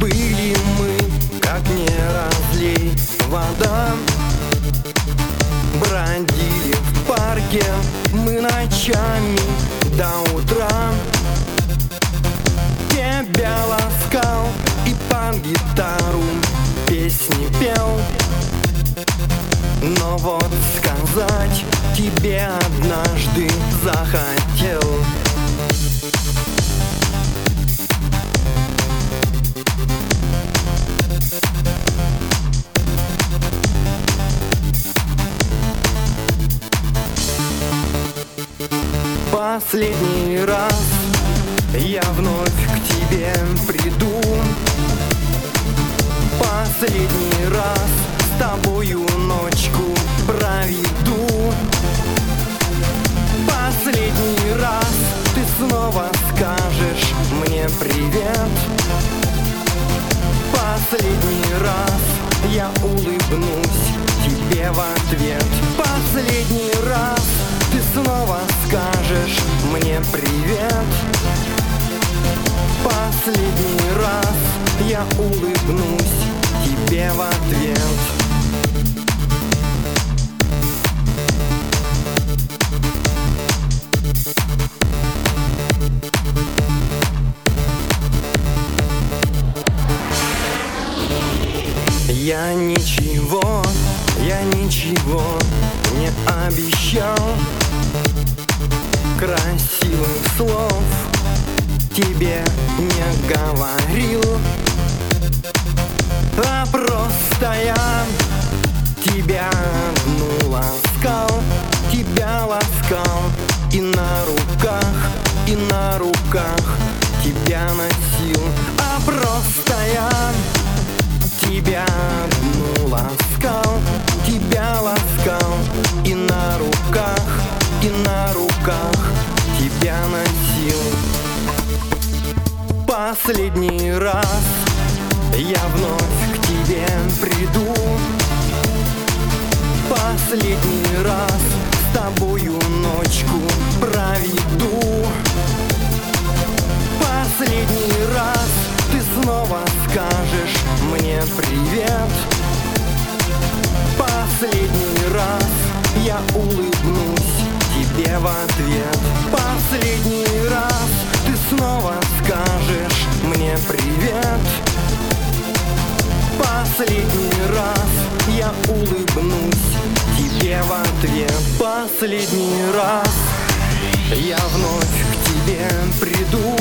Были мы, как не разлей вода. Бродили в парке мы ночами до утра. Тебя ласкал и под гитару песни пел. Но вот сказать тебе однажды захотел. Последний раз я вновь к тебе приду. Последний раз с тобою ночку проведу. Последний раз ты снова скажешь мне привет. Последний раз я улыбнусь тебе в ответ. Последний раз ты снова скажешь мне привет. Последний раз я улыбнусь тебе в ответ. Я ничего не обещал. Красивых слов тебе не говорил. А просто я тебя одну ласкал. Тебя ласкал и на руках тебя носил. А просто я тебя одну ласкал. Тебя ласкал и на руках тебя носил. Последний раз я вновь к тебе приду. Последний раз с тобою ночку проведу. Последний раз ты снова скажешь мне привет. Последний раз я улыбнусь тебе в ответ. Последний раз ты снова скажешь мне привет. Последний раз я улыбнусь тебе в ответ. Последний раз я вновь к тебе приду.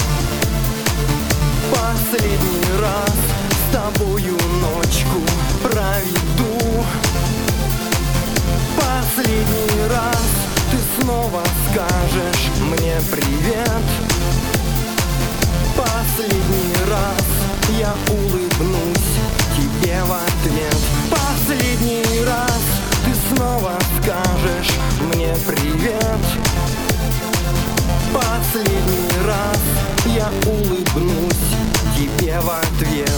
Последний раз с тобою ночку проведу. Последний раз ты снова скажешь мне привет. Последний раз я улыбнусь тебе в ответ. Последний раз ты снова скажешь мне привет. Последний раз я улыбнусь тебе в ответ.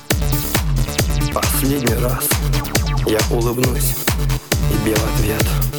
Последний раз я улыбнусь тебе в ответ.